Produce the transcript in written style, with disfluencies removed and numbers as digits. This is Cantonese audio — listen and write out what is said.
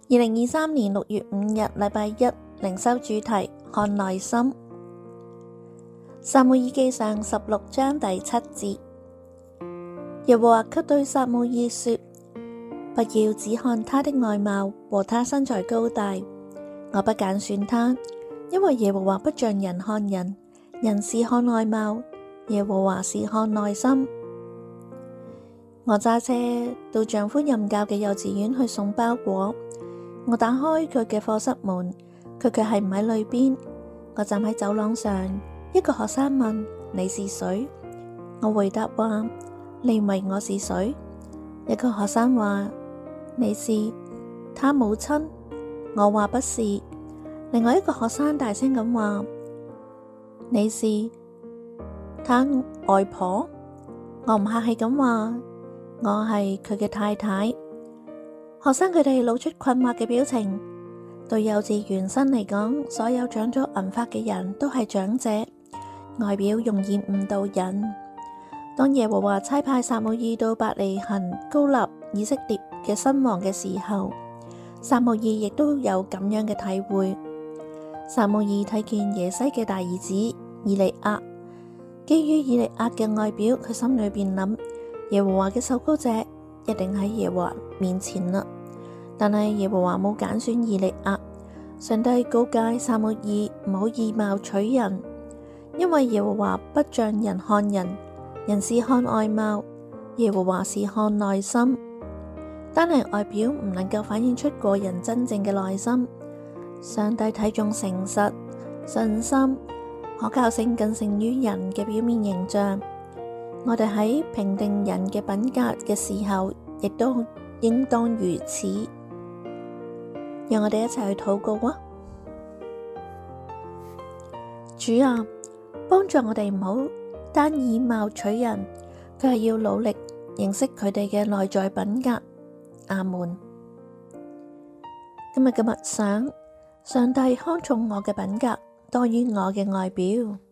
2023年6月5日禮拜一，靈修主題看內心。撒母耳記上16章第7節，耶和華卻對撒母耳說：不要只看他的外貌和他身材高大，我不揀選他，因為耶和華不像人看人，人是看外貌，耶和華是看內心。我揸車到丈夫任教嘅幼稚園去送包裹，我打開佢嘅課室門，佢卻係唔喺裏邊。我站喺走廊上，一個學生問：你是誰？我回答話：你以為我是誰？一個學生話：你是他母親。我話不是。另外一個學生大聲咁話：你是他外婆。我唔客氣咁話：我係佢嘅太太。學生佢哋露出困惑嘅表情。對幼稚園生嚟講，所有長咗銀髮嘅人都係長者，外表容易誤導人。當耶和華差派撒母耳到伯利恆膏立以色列嘅新王嘅時候，撒母耳亦都有咁樣嘅體會。撒母耳睇見耶西嘅大兒子以利押，基於以利押嘅外表，佢心裏邊諗：耶和華嘅受膏者一定喺耶和華面前啦。但係耶和華冇揀選以利押，上帝告誡撒母耳唔好以貌取人，因為耶和華不像人看人，人是看外貌，耶和華是看內心。單係外表唔能夠反映出個人真正嘅內心。上帝睇重誠實、信心、可靠性更勝於人嘅表面形象。我哋喺評定人嘅品格嘅時候，亦都應當如此。讓我哋一齊去禱告啊！主啊，幫助我哋唔好單以貌取人，佢係要努力認識佢哋嘅內在品格。阿門。今日嘅默想，上帝看重我嘅品格多於我嘅外表。